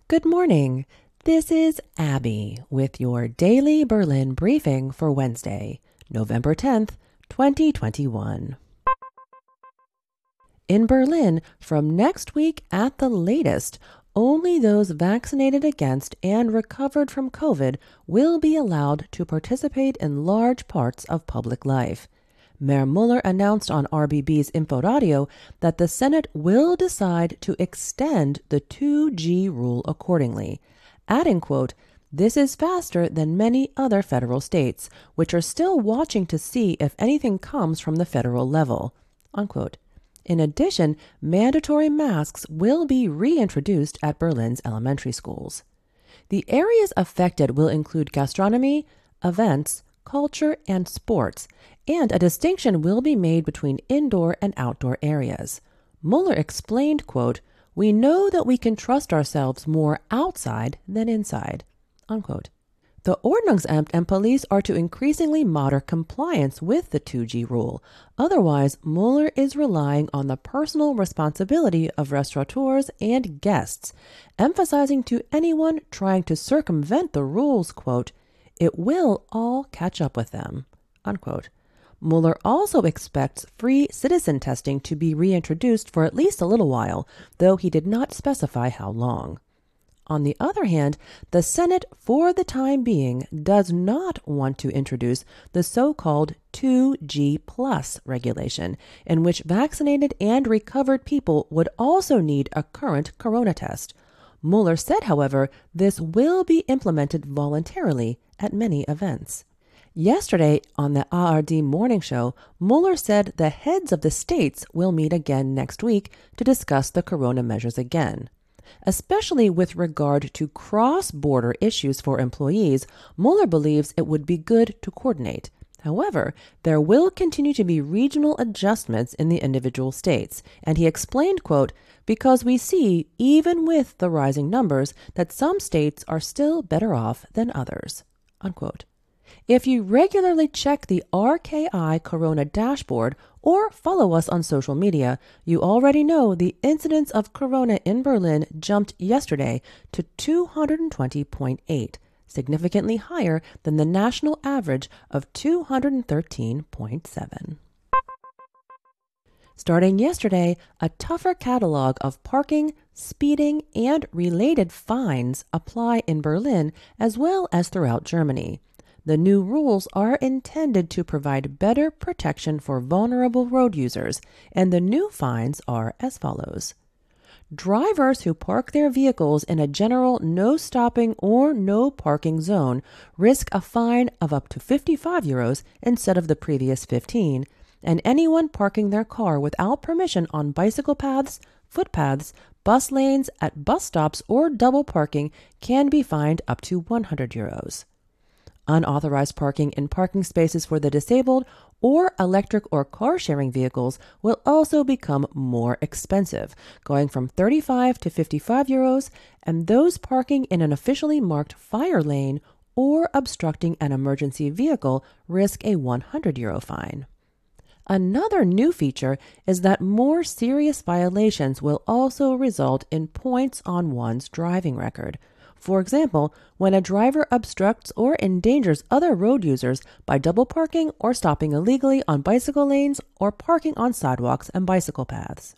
Good morning. This is Abby with your daily Berlin briefing for Wednesday, November 10th, 2021. In Berlin, from next week at the latest, only those vaccinated against and recovered from COVID will be allowed to participate in large parts of public life. Mayor Mueller announced on RBB's Inforadio that the Senate will decide to extend the 2G rule accordingly, adding, quote, "This is faster than many other federal states, which are still watching to see if anything comes from the federal level," unquote. In addition, mandatory masks will be reintroduced at Berlin's elementary schools. The areas affected will include gastronomy, events, culture, and sports, and a distinction will be made between indoor and outdoor areas. Mueller explained, quote, "We know that we can trust ourselves more outside than inside," unquote. The Ordnungsamt and police are to increasingly monitor compliance with the 2G rule. Otherwise, Mueller is relying on the personal responsibility of restaurateurs and guests, emphasizing to anyone trying to circumvent the rules, quote, "It will all catch up with them," unquote. Mueller also expects free citizen testing to be reintroduced for at least a little while, though he did not specify how long. On the other hand, the Senate, for the time being, does not want to introduce the so-called 2G plus regulation, in which vaccinated and recovered people would also need a current corona test. Mueller said, however, this will be implemented voluntarily at many events. Yesterday, on the ARD Morning Show, Mueller said the heads of the states will meet again next week to discuss the corona measures again. Especially with regard to cross-border issues for employees, Mueller believes it would be good to coordinate. However, there will continue to be regional adjustments in the individual states, and he explained, quote, "Because we see, even with the rising numbers, that some states are still better off than others," unquote. If you regularly check the RKI Corona dashboard or follow us on social media, you already know the incidence of corona in Berlin jumped yesterday to 220.8, significantly higher than the national average of 213.7. Starting yesterday, a tougher catalog of parking, speeding, and related fines apply in Berlin as well as throughout Germany. The new rules are intended to provide better protection for vulnerable road users, and the new fines are as follows. Drivers who park their vehicles in a general no stopping or no parking zone risk a fine of up to 55 euros instead of the previous 15, and anyone parking their car without permission on bicycle paths, footpaths, bus lanes, at bus stops, or double parking can be fined up to 100 euros. Unauthorized parking in parking spaces for the disabled or electric or car-sharing vehicles will also become more expensive, going from 35 to 55 euros, and those parking in an officially marked fire lane or obstructing an emergency vehicle risk a 100 euro fine. Another new feature is that more serious violations will also result in points on one's driving record. For example, when a driver obstructs or endangers other road users by double parking or stopping illegally on bicycle lanes or parking on sidewalks and bicycle paths.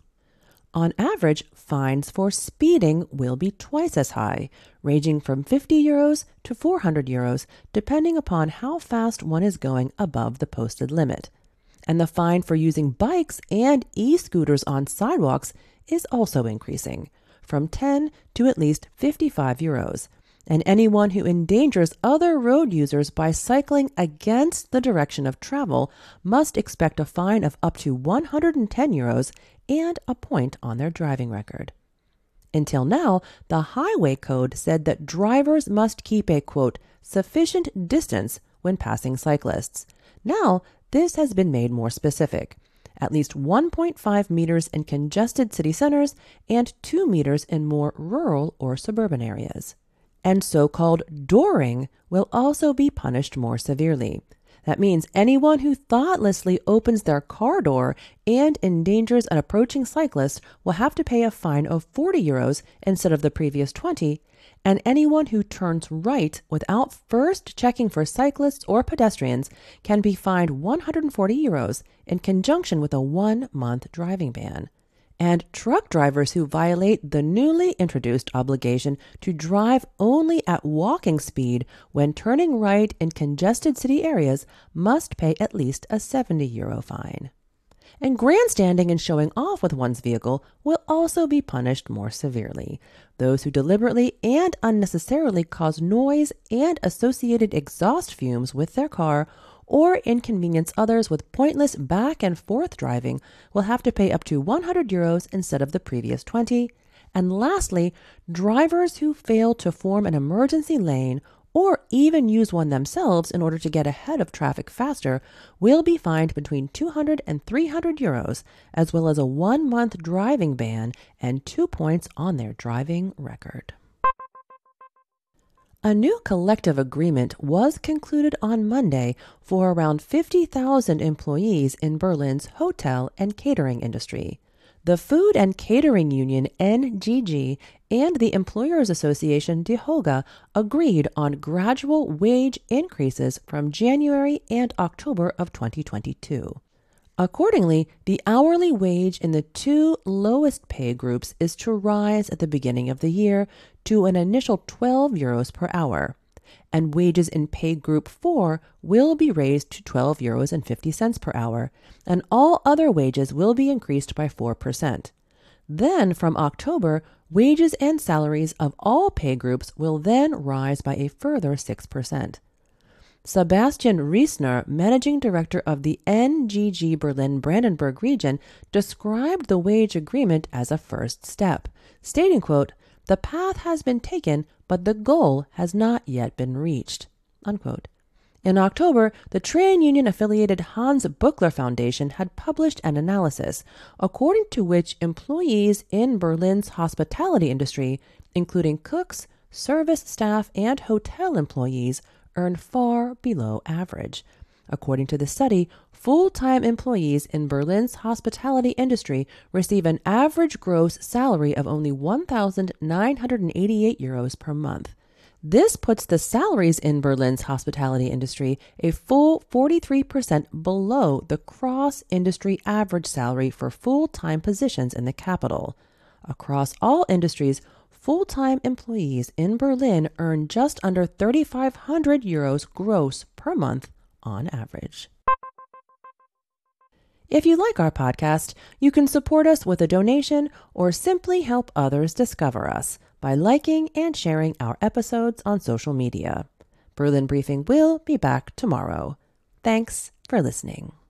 On average, fines for speeding will be twice as high, ranging from 50 euros to 400 euros, depending upon how fast one is going above the posted limit. And the fine for using bikes and e-scooters on sidewalks is also increasing, from 10 to at least 55 euros, and anyone who endangers other road users by cycling against the direction of travel must expect a fine of up to 110 euros and a point on their driving record. Until now, the highway code said that drivers must keep a, quote, "sufficient distance" when passing cyclists. Now, this has been made more specific. At least 1.5 meters in congested city centers and 2 meters in more rural or suburban areas. And so-called dooring will also be punished more severely. That means anyone who thoughtlessly opens their car door and endangers an approaching cyclist will have to pay a fine of 40 euros instead of the previous 20, and anyone who turns right without first checking for cyclists or pedestrians can be fined 140 euros in conjunction with a 1-month driving ban. And truck drivers who violate the newly introduced obligation to drive only at walking speed when turning right in congested city areas must pay at least a 70 euro fine. And grandstanding and showing off with one's vehicle will also be punished more severely. Those who deliberately and unnecessarily cause noise and associated exhaust fumes with their car or inconvenience others with pointless back and forth driving will have to pay up to 100 euros instead of the previous 20. And lastly, drivers who fail to form an emergency lane or even use one themselves in order to get ahead of traffic faster will be fined between 200 and 300 euros, as well as a 1-month driving ban and 2 points on their driving record. A new collective agreement was concluded on Monday for around 50,000 employees in Berlin's hotel and catering industry. The Food and Catering Union NGG and the Employers Association DEHOGA agreed on gradual wage increases from January and October of 2022. Accordingly, the hourly wage in the 2 lowest pay groups is to rise at the beginning of the year to an initial 12 euros per hour, and wages in pay group 4 will be raised to 12 euros and 50 cents per hour, and all other wages will be increased by 4%. Then, from October, wages and salaries of all pay groups will then rise by a further 6%. Sebastian Riesner, managing director of the NGG Berlin-Brandenburg region, described the wage agreement as a first step, stating, quote, "The path has been taken, but the goal has not yet been reached," unquote. In October, the trade union-affiliated Hans Buchler Foundation had published an analysis, according to which employees in Berlin's hospitality industry, including cooks, service staff, and hotel employees, earn far below average. According to the study, full-time employees in Berlin's hospitality industry receive an average gross salary of only 1,988 euros per month. This puts the salaries in Berlin's hospitality industry a full 43% below the cross-industry average salary for full-time positions in the capital. Across all industries, full-time employees in Berlin earn just under 3,500 euros gross per month on average. If you like our podcast, you can support us with a donation or simply help others discover us by liking and sharing our episodes on social media. Berlin Briefing will be back tomorrow. Thanks for listening.